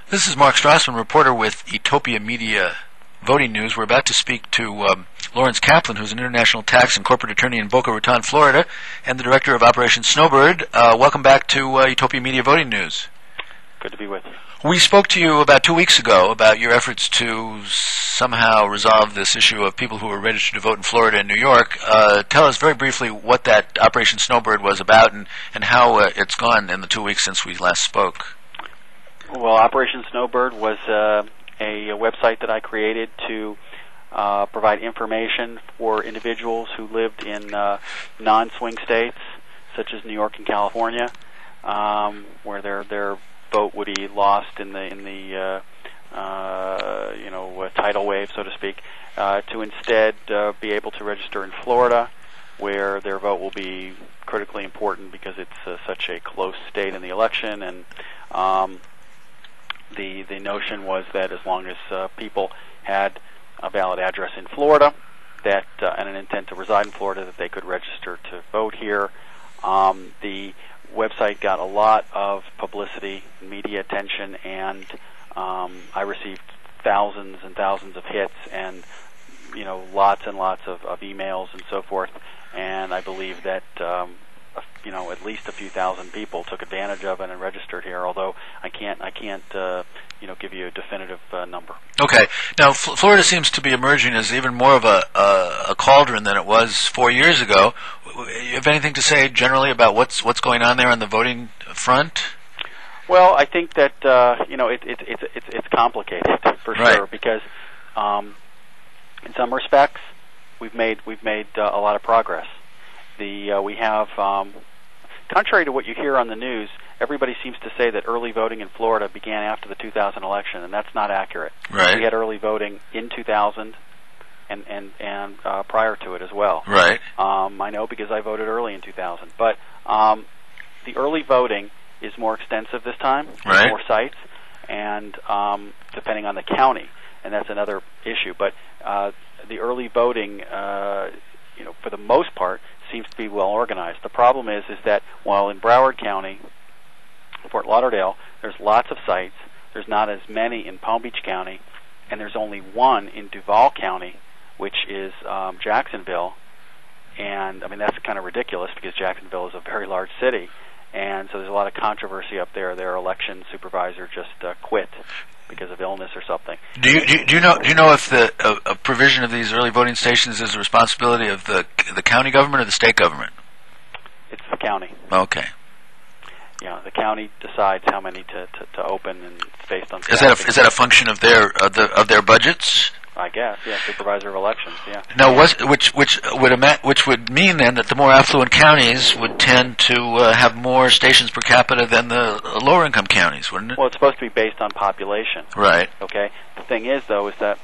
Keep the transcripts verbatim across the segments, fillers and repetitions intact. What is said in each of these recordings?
This is Mark Strassman, reporter with Etopia Media Voting News. We're about to speak to um, Lawrence Kaplan, who's an international tax and corporate attorney in Boca Raton, Florida, and the director of Operation Snowbird. Uh, welcome back to uh, Etopia Media Voting News. Good to be with you. We spoke to you about two weeks ago about your efforts to somehow resolve this issue of people who were registered to vote in Florida and New York. Uh, tell us very briefly what that Operation Snowbird was about and, and how uh, it's gone in the two weeks since we last spoke. Well, Operation Snowbird was uh, a, a website that I created to uh, provide information for individuals who lived in uh, non-swing states, such as New York and California, um, where their their vote would be lost in the in the uh, uh, you know uh, tidal wave, so to speak, uh, to instead uh, be able to register in Florida, where their vote will be critically important because it's uh, such a close state in the election. And um, the the notion was that as long as uh, people had a valid address in Florida, that uh, and an intent to reside in Florida, that they could register to vote here. Um, the website got a lot of publicity, media attention, and um, I received thousands and thousands of hits, and you know, lots and lots of, of emails and so forth. And I believe that um, you know, at least a few thousand people took advantage of it and registered here. Although I can't, I can't, uh, you know, give you a definitive uh, number. Okay. Now, F- Florida seems to be emerging as even more of a, a, a cauldron than it was four years ago. You have anything to say generally about what's what's going on there on the voting front? Well, I think that uh, you know, it, it, it's it's it's complicated for right. sure, because um, in some respects we've made we've made uh, a lot of progress. The uh, we have, um, contrary to what you hear on the news, everybody seems to say that early voting in Florida began after the two thousand election, and that's not accurate. Right. We had early voting in two thousand and and and uh, prior to it as well. Right. Um, I know because I voted early in two thousand. But um, the early voting is more extensive this time. Right. More sites, and um, depending on the county, and that's another issue. But uh, the early voting, uh, you know, for the most part, seems to be well organized. The problem is, is that while in Broward County, Fort Lauderdale, there's lots of sites, there's not as many in Palm Beach County, and there's only one in Duval County, which is um, Jacksonville. And I mean, that's kind of ridiculous because Jacksonville is a very large city, and so there's a lot of controversy up there. Their election supervisor just uh, quit because of illness or something. Do you, do you, do you know do you know if the uh, a provision of these early voting stations is the responsibility of the the county government or the state government? It's the county. Okay. Yeah, the county decides how many to, to, to open, and it's based on. Is that a, is that a function of their of the of their budgets? I guess, yeah, supervisor of elections, yeah. Now, was, which which would ima- which would mean then that the more affluent counties would tend to uh, have more stations per capita than the lower income counties, wouldn't it? Well, it's supposed to be based on population. Right. Okay. The thing is, though, is that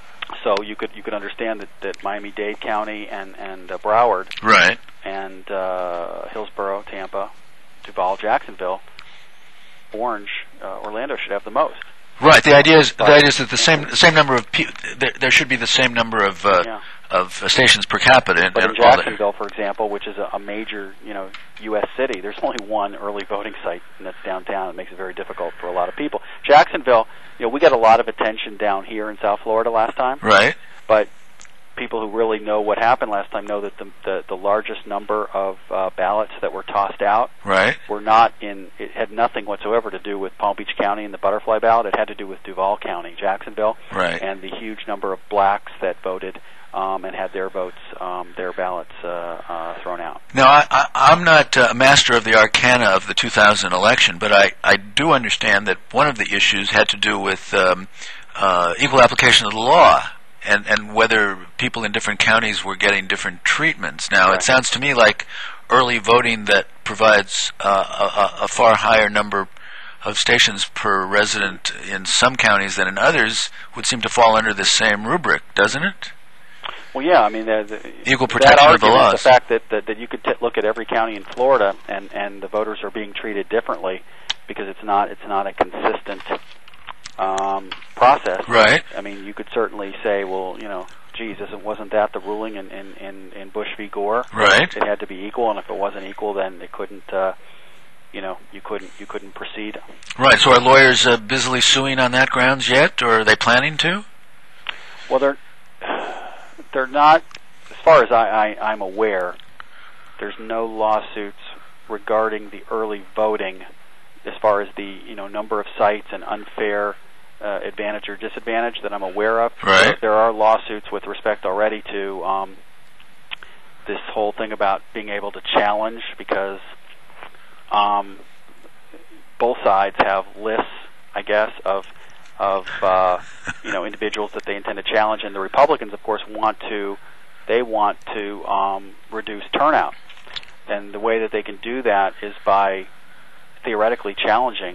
so you could you could understand that, that Miami-Dade County and and uh, Broward, right, and uh, Hillsborough, Tampa, Duval, Jacksonville, Orange, uh, Orlando should have the most. Right. The idea is the idea is that the same the same number of pe- there, there should be the same number of uh, yeah. of uh, stations per capita. In, but in in all Jacksonville, for example, which is a, a major you know U S city, there's only one early voting site, and that's downtown. It makes it very difficult for a lot of people. Jacksonville, you know, we got a lot of attention down here in South Florida last time. Right. But people who really know what happened last time know that the the, the largest number of uh, ballots that were tossed out right. were not in. It had nothing whatsoever to do with Palm Beach County and the butterfly ballot. It had to do with Duval County, Jacksonville, right. and the huge number of blacks that voted um, and had their votes, um, their ballots uh, uh, thrown out. Now, I, I, I'm not a master of the arcana of the two thousand election, but I, I do understand that one of the issues had to do with um, uh, equal application of the law. And, and whether people in different counties were getting different treatments. Now, right. It sounds to me like early voting that provides uh, a, a far higher number of stations per resident in some counties than in others would seem to fall under the same rubric, doesn't it? Well, yeah, I mean, the, the, equal protection that of the argument, laws. The fact that, that, that you could t- look at every county in Florida and, and the voters are being treated differently because it's not it's not a consistent Um, process. Right. I mean, you could certainly say, well, you know, geez, isn't wasn't that the ruling in, in, in, in Bush v. Gore? Right. It had to be equal, and if it wasn't equal, then it couldn't uh, you know, you couldn't you couldn't proceed. Right. So are lawyers uh, busily suing on that grounds yet, or are they planning to? Well, they're they're not, as far as I, I, I'm aware. There's no lawsuits regarding the early voting, as far as the you know number of sites and unfair uh, advantage or disadvantage that I'm aware of. Right. There, there are lawsuits with respect already to um, this whole thing about being able to challenge, because um, both sides have lists, I guess, of of uh, you know individuals that they intend to challenge, and the Republicans, of course, want to they want to um, reduce turnout, and the way that they can do that is by theoretically challenging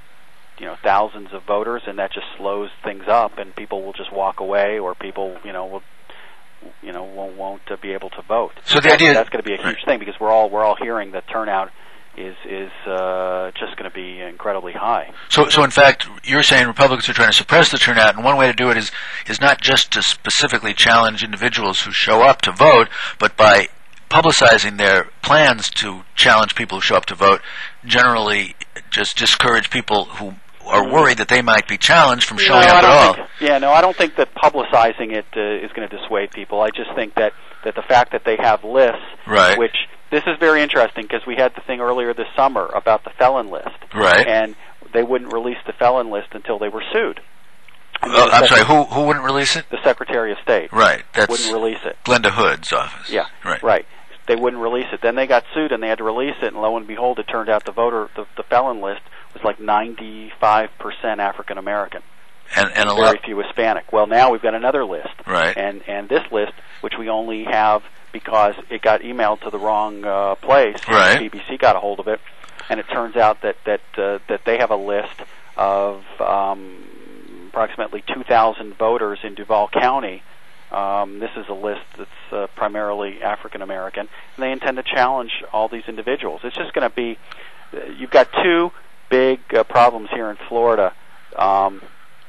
you know thousands of voters, and that just slows things up, and people will just walk away, or people you know will you know won't, won't uh, be able to vote. So the that's, idea that's going to be a huge thing, because we're all we're all hearing that turnout is is uh, just going to be incredibly high. So, so in fact, you're saying Republicans are trying to suppress the turnout, and one way to do it is is not just to specifically challenge individuals who show up to vote, but by publicizing their plans to challenge people who show up to vote, generally just discourage people who are worried that they might be challenged from showing no, up I don't at all. Think, yeah, no, I don't think that publicizing it uh, is going to dissuade people. I just think that, that the fact that they have lists, right. which this is very interesting, because we had the thing earlier this summer about the felon list, right? And they wouldn't release the felon list until they were sued. Uh, I'm sorry, who who wouldn't release it? The Secretary of State. Right, that's wouldn't release it. Glenda Hood's office. Yeah, right. Right. They wouldn't release it. Then they got sued, and they had to release it. And lo and behold, it turned out the voter, the, the felon list was like ninety-five percent African American, and and a very lot few Hispanic. Well, now we've got another list, right? And and this list, which we only have because it got emailed to the wrong uh, place, right? The B B C got a hold of it, and it turns out that that uh, that they have a list of um, approximately two thousand voters in Duval County. Um, this is a list that's uh, primarily African American, and they intend to challenge all these individuals. It's just going to be, uh, you've got two big uh, problems here in Florida um,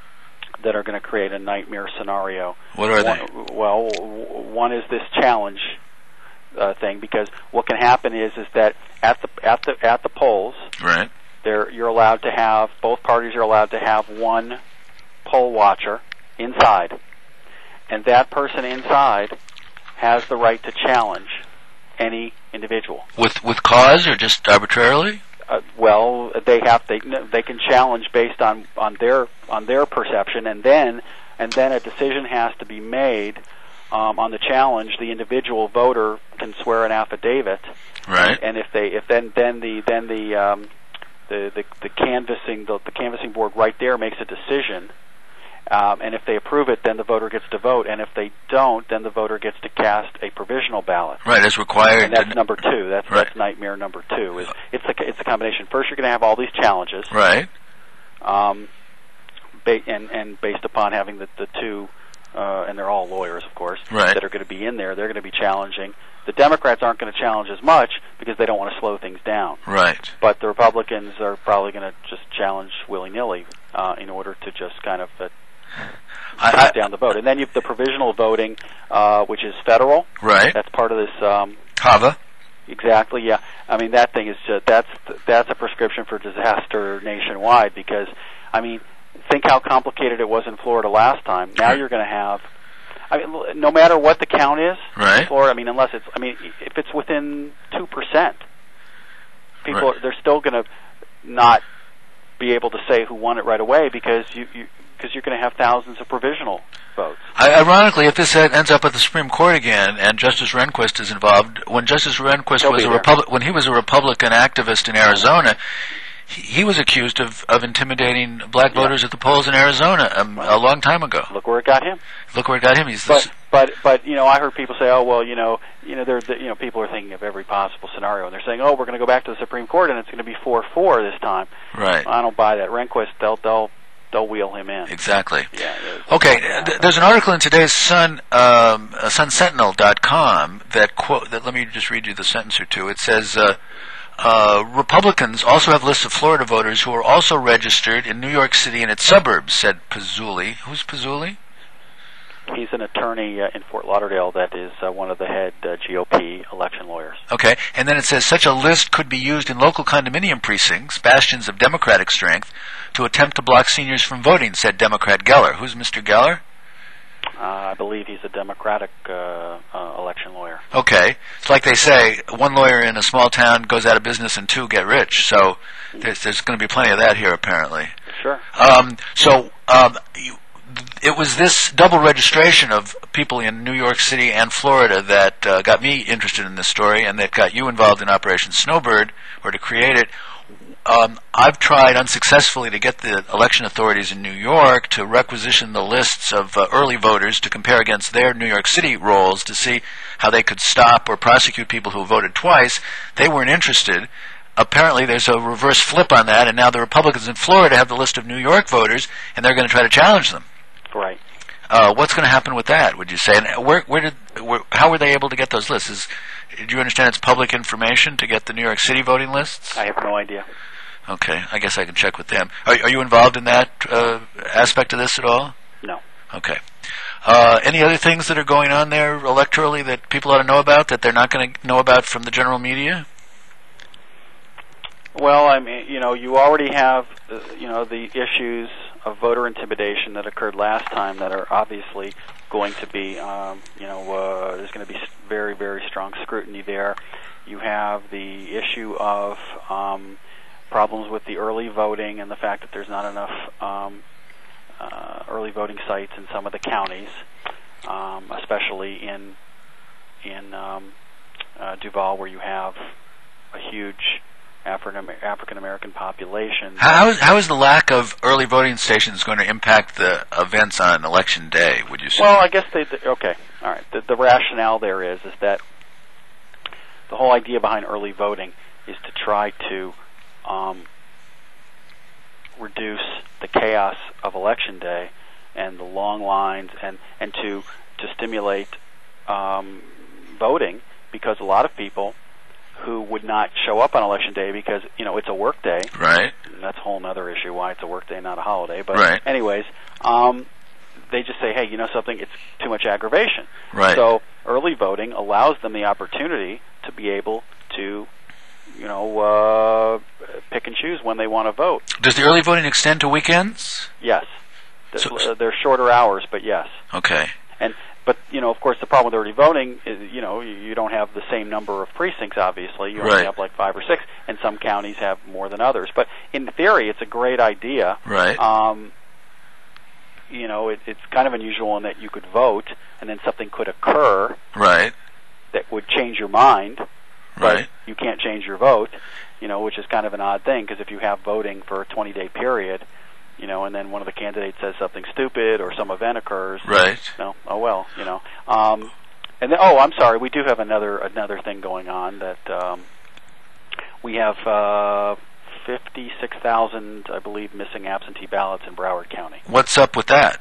that are going to create a nightmare scenario. What are one, they? Well, one is this challenge uh, thing, because what can happen is is that at the at the at the polls, right? There, you're allowed to have both parties are allowed to have one poll watcher inside. And that person inside has the right to challenge any individual. With with cause or just arbitrarily? Uh, well, they have they they can challenge based on, on their on their perception, and then and then a decision has to be made um, on the challenge. The individual voter can swear an affidavit, right? And, and if they if then then the then the um, the, the the canvassing the, the canvassing board right there makes a decision. Um, and if they approve it, then the voter gets to vote. And if they don't, then the voter gets to cast a provisional ballot. Right, as required. And that's number two. That's right. that's nightmare number two. Is it's a it's a combination. First, you're going to have all these challenges. Right. Um, ba- and and based upon having the the two, uh, and they're all lawyers, of course, right. that are going to be in there. They're going to be challenging. The Democrats aren't going to challenge as much because they don't want to slow things down. Right. But the Republicans are probably going to just challenge willy-nilly uh, in order to just kind of uh, I, I, down the vote. And then you have the provisional voting, uh, which is federal. Right. That's part of this. Um, Cava. Exactly. Yeah. I mean, that thing is just that's that's a prescription for disaster nationwide. Because I mean, think how complicated it was in Florida last time. Now right. you're going to have. I mean, no matter what the count is, right. in Florida. I mean, unless it's. I mean, if it's within two percent, people right. are, they're still going to not be able to say who won it right away because you. you because you're going to have thousands of provisional votes. Ironically, if this ends up at the Supreme Court again, and Justice Rehnquist is involved, when Justice Rehnquist He'll was a Republic, when he was a Republican activist in Arizona, he, he was accused of, of intimidating black yeah. voters at the polls in Arizona um, a long time ago. Look where it got him. Look where it got him. He's but but but you know, I heard people say, oh well, you know, you know, they're the, you know, people are thinking of every possible scenario, and they're saying, oh, we're going to go back to the Supreme Court, and it's going to be four four this time. Right. I don't buy that. Rehnquist, they'll they'll. They'll wheel him in. Exactly. Yeah. Okay. Th- there's an article in today's Sun, um, uh, sun sentinel dot com that quote. That let me just read you the sentence or two. It says, uh, uh, "Republicans also have lists of Florida voters who are also registered in New York City and its suburbs," said Pizzuli. Who's Pizzuli? He's an attorney uh, in Fort Lauderdale that is uh, one of the head uh, G O P election lawyers. Okay, and then it says such a list could be used in local condominium precincts, bastions of Democratic strength, to attempt to block seniors from voting, said Democrat Geller. Who's Mister Geller? Uh, I believe he's a Democratic uh, uh, election lawyer. Okay. It's like they say, one lawyer in a small town goes out of business and two get rich. So there's, there's going to be plenty of that here, apparently. Sure. Um, so um, you, it was this double registration of people in New York City and Florida that uh, got me interested in this story and that got you involved in Operation Snowbird, or to create it. Um, I've tried unsuccessfully to get the election authorities in New York to requisition the lists of uh, early voters to compare against their New York City rolls to see how they could stop or prosecute people who voted twice. They weren't interested. Apparently there's a reverse flip on that, and now the Republicans in Florida have the list of New York voters, and they're going to try to challenge them. Right. Uh, what's going to happen with that, would you say? And where, where did, where, how were they able to get those lists? Is, do you understand it's public information to get the New York City voting lists? I have no idea. Okay, I guess I can check with them. Are, are you involved in that uh, aspect of this at all? No. Okay. Uh, any other things that are going on there electorally that people ought to know about that they're not going to know about from the general media? Well, I mean, you know, you already have, uh, you know, the issues of voter intimidation that occurred last time that are obviously going to be, um, you know, uh, there's going to be very, very strong scrutiny there. You have the issue of um, problems with the early voting and the fact that there's not enough um, uh, early voting sites in some of the counties, um, especially in in um, uh, Duval, where you have a huge African African American population. How is, how is the lack of early voting stations going to impact the events on election day, would you say? Well, I guess they, they okay, all right. The, the rationale there is is that the whole idea behind early voting is to try to um, reduce the chaos of election day and the long lines, and and to to stimulate um, voting, because a lot of people who would not show up on election day because, you know, it's a work day. Right. And that's a whole other issue, why it's a work day, not a holiday. But right. anyways, um, they just say, hey, you know something, it's too much aggravation. Right. So early voting allows them the opportunity to be able to, you know, uh, pick and choose when they want to vote. Does the early voting extend to weekends? Yes. So, uh, they're shorter hours, but yes. Okay. And But, you know, of course, the problem with early voting is, you know, you don't have the same number of precincts, obviously. You only right. have like five or six, and some counties have more than others. But in theory, it's a great idea. Right. Um, you know, it, it's kind of unusual in that you could vote, and then something could occur right. that would change your mind. Right. But you can't change your vote, you know, which is kind of an odd thing, because if you have voting for a twenty-day period, you know, and then one of the candidates says something stupid or some event occurs. Right. You know, oh well, you know. Um, and then, oh, I'm sorry, we do have another another thing going on that um, we have uh, fifty-six thousand, I believe, missing absentee ballots in Broward County. What's up with that?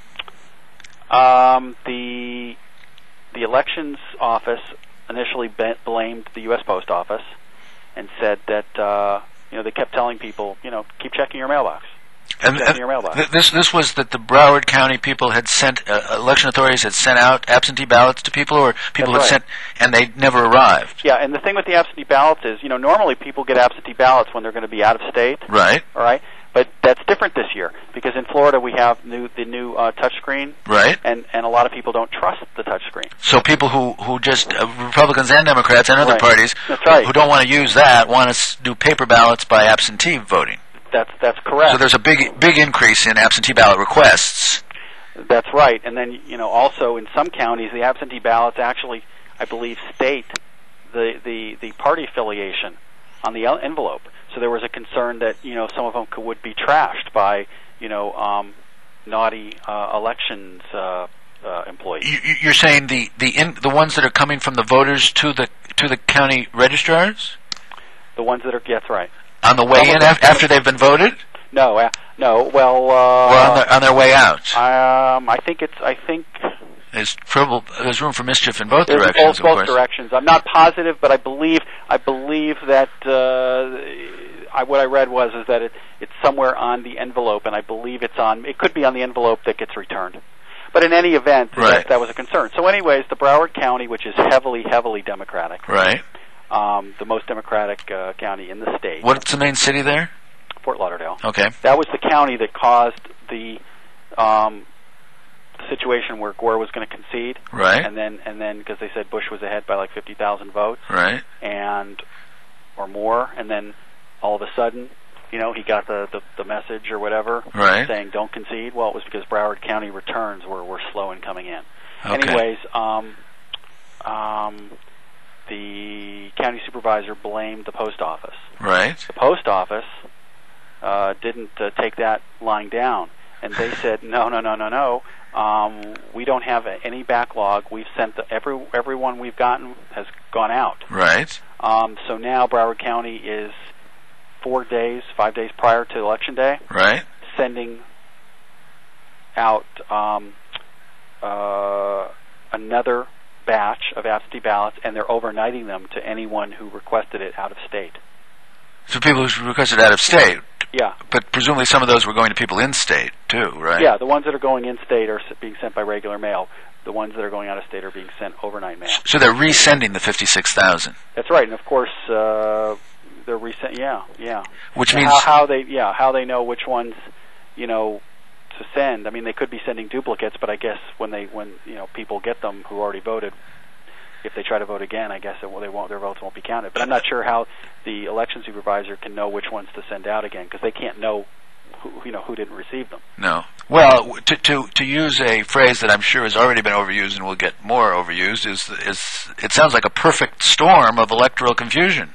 Um, the the elections office initially be- blamed the U S Post Office and said that uh, you know, they kept telling people, you know, keep checking your mailbox. And, and th- this this was that the Broward County people had sent, uh, election authorities had sent out absentee ballots to people, or people That's had right. sent, and they never arrived. Yeah, and the thing with the absentee ballots is, you know, normally people get absentee ballots when they're going to be out of state. Right. All right. But that's different this year, because in Florida we have new, the new uh, touchscreen. Right. And and a lot of people don't trust the touchscreen. So people who who just uh, Republicans and Democrats and other right. parties that's right. who don't want to use that want to s- do paper ballots by absentee voting. That's that's correct. So there's a big big increase in absentee ballot requests. That's right. And then, you know, also in some counties the absentee ballots actually, I believe, state the the, the party affiliation on the envelope. So there was a concern that, you know, some of them could, would be trashed by, you know, um, naughty uh, elections uh, uh, employees. You, you're saying the the in, the ones that are coming from the voters to the to the county registrars? The ones that are, that's right. On the way in af- after they've been voted? No, uh, no. Well, uh, or on their, on their way out. Um, I think it's. I think there's trouble. There's room for mischief in both there's directions. Both, of both course. directions. I'm not positive, but I believe. I believe that uh, I, what I read was is that it, it's somewhere on the envelope, and I believe it's on. It could be on the envelope that gets returned. but in any event, right. that, that was a concern. So, anyways, the Broward County, which is heavily, heavily Democratic, right, um, the most Democratic uh, county in the state. What's the main city there? Fort Lauderdale. Okay. That was the county that caused the um, situation where Gore was going to concede, right, and then and then because they said Bush was ahead by like fifty thousand votes, right, and or more, and then all of a sudden, you know, he got the, the, the message or whatever, right, saying don't concede. Well, it was because Broward County returns were, were slow in coming in. Okay. Anyways, um, um, the county supervisor blamed the post office. Right. The post office uh, didn't uh, take that lying down, and they said, no, no, no, no, no. Um, we don't have any backlog. We've sent the, every everyone we've gotten has gone out. Right. Um, so now Broward County is four days, five days prior to Election Day, right, sending out um, uh, another batch of absentee ballots, and they're overnighting them to anyone who requested it out of state. So people who requested out of state. Yeah. But presumably some of those were going to people in state too, right? Yeah, the ones that are going in state are being sent by regular mail. The ones that are going out of state are being sent overnight mail. So they're resending the fifty-six thousand. That's right, and of course uh, they're resent. Yeah, yeah. Which and means how, how they, yeah, how they know which ones, you know, to send. I mean, they could be sending duplicates, but I guess when they, when you know, people get them who already voted, if they try to vote again, I guess it, well, they won't, their votes won't be counted. But I'm not sure how the election supervisor can know which ones to send out again, because they can't know who, you know, who didn't receive them. No. Well, to to to use a phrase that I'm sure has already been overused and will get more overused is is it sounds like a perfect storm of electoral confusion.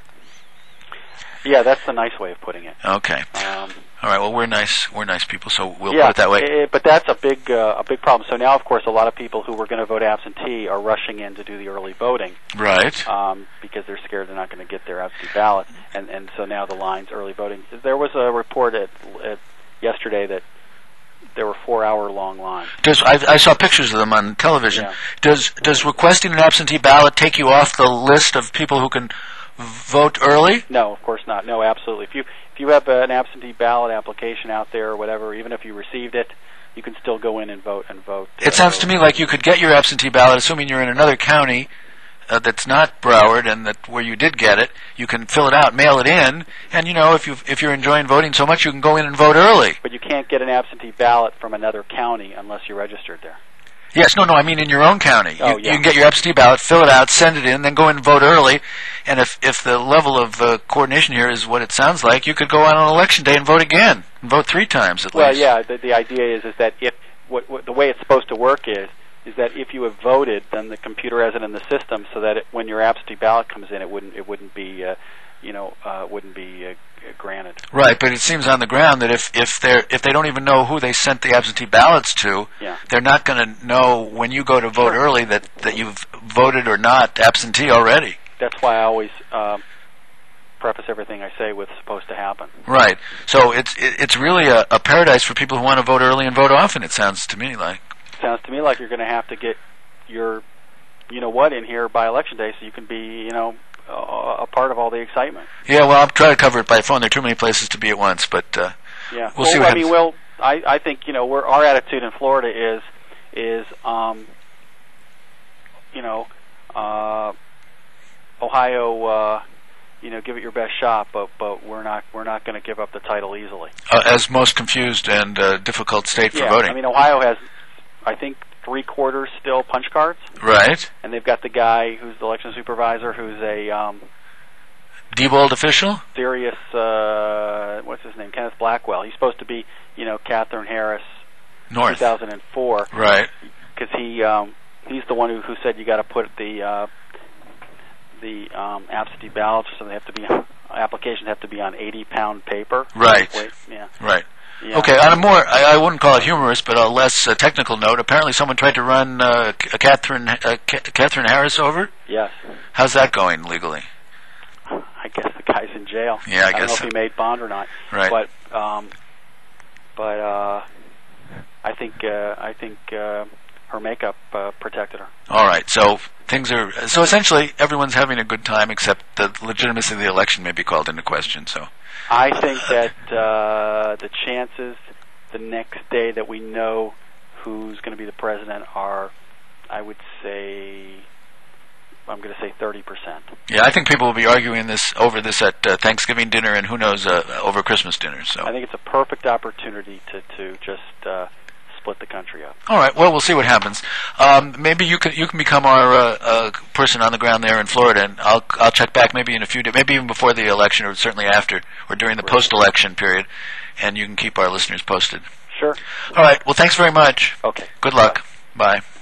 Yeah, that's the nice way of putting it. Okay. Um, All right. Well, we're nice. We're nice people, so we'll yeah, put it that way. It, but that's a big uh, a big problem. So now, of course, a lot of people who were going to vote absentee are rushing in to do the early voting, right? Um, because they're scared they're not going to get their absentee ballots, and and so now the lines early voting. There was a report at, at yesterday that there were four-hour-long lines. Does I, I saw pictures of them on television. Yeah. Does does requesting an absentee ballot take you off the list of people who can vote early? No, of course not. No, absolutely. If you if you have an absentee ballot application out there or whatever, even if you received it, you can still go in and vote and vote. It uh, sounds to me like you could get your absentee ballot, assuming you're in another county uh, that's not Broward, and that where you did get it, you can fill it out, mail it in, and you know if you if you're enjoying voting so much, you can go in and vote early. But you can't get an absentee ballot from another county unless you're registered there. Yes, no, no, I mean in your own county. Oh, you, yeah. you can get your absentee ballot, fill it out, send it in, then go in and vote early. And if, if the level of uh, coordination here is what it sounds like, you could go out on election day and vote again, and vote three times at well, least. Well, yeah, the, the idea is is that if what, what the way it's supposed to work is is that if you have voted, then the computer has it in the system, so that it, when your absentee ballot comes in, it wouldn't it wouldn't be uh, you know uh, wouldn't be uh, granted. Right, but it seems on the ground that if if they if they don't even know who they sent the absentee ballots to, yeah. they're not going to know when you go to vote sure. early that, that you've voted or not absentee already. That's why I always uh, preface everything I say with "supposed to happen." Right. So it's it, it's really a, a paradise for people who want to vote early and vote often. It sounds to me like. Sounds to me like you're going to have to get your, you know what, in here by election day, so you can be, you know, uh, a part of all the excitement. Yeah, well, I'll try to cover it by phone. There are too many places to be at once, but uh, yeah, we'll, well, see what I happens. mean, well, I, I think you know, we're, our attitude in Florida is is um, you know, uh, Ohio, uh, you know, give it your best shot, but but we're not we're not going to give up the title easily. Uh, as most confused and uh, difficult state for yeah, voting. I mean, Ohio has, I think, three quarters still punch cards. Right. And they've got the guy who's the election supervisor, who's a um, Diebold official. Serious. Uh, what's his name? Kenneth Blackwell. He's supposed to be, you know, Catherine Harris. North. two thousand four. Right. Because he um, he's the one who, who said you got to put the uh, the um, absentee ballots, so they have to be applications have to be on eighty pound paper. Right. Wait, yeah. Right. Yeah. Okay, on a more, I, I wouldn't call it humorous, but a less uh, technical note, apparently someone tried to run uh, Catherine uh, Catherine Harris over? Yes. How's that going legally? I guess the guy's in jail. Yeah, I, I guess don't know so. if he made bond or not. Right. But, um, but uh, I think, uh, I think uh, her makeup uh, protected her. All right, so things are, so essentially everyone's having a good time, except the legitimacy of the election may be called into question, so. I think that uh, the chances the next day that we know who's going to be the president are, I would say, I'm going to say thirty percent. Yeah, I think people will be arguing this over this at uh, Thanksgiving dinner and who knows uh, over Christmas dinner. So I think it's a perfect opportunity to to just uh, split the country up. All right. Well, we'll see what happens. Um, maybe you can you can become our uh, uh, person on the ground there in Florida, and I'll I'll check back maybe in a few days, maybe even before the election, or certainly after, or during the Right. post-election period, and you can keep our listeners posted. Sure. All right. Well, thanks very much. Okay. Good luck. Bye.